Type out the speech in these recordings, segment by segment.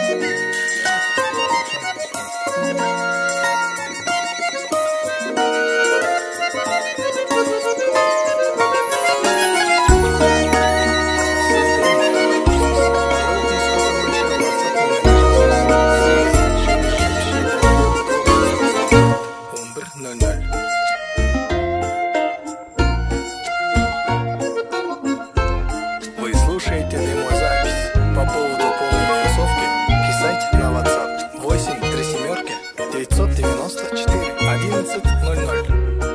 Вы слушаете демозапись. По поводу полной минусовки писать на WhatsApp 8 3 семерки 994 1100.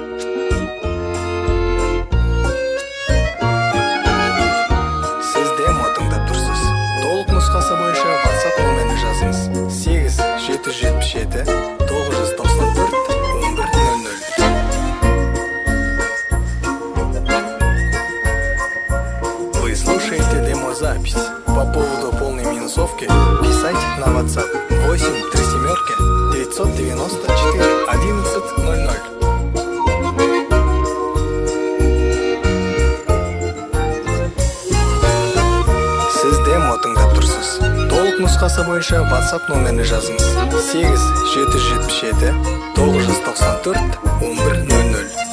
Siz demo tыңдап тұрсыз. Толық нұсқасы бойынша WhatsApp нөмірін жазыңыз. 8 777 994 1100. Вы слушаете демозапись. По поводу полной минусовки писать на WhatsApp 8 3 семерки 994 1100. Сіз демо тыңдап тұрсыз. Толық нұсқасы бойынша WhatsApp нөмірін жазыңыз. 8 777 994 1100.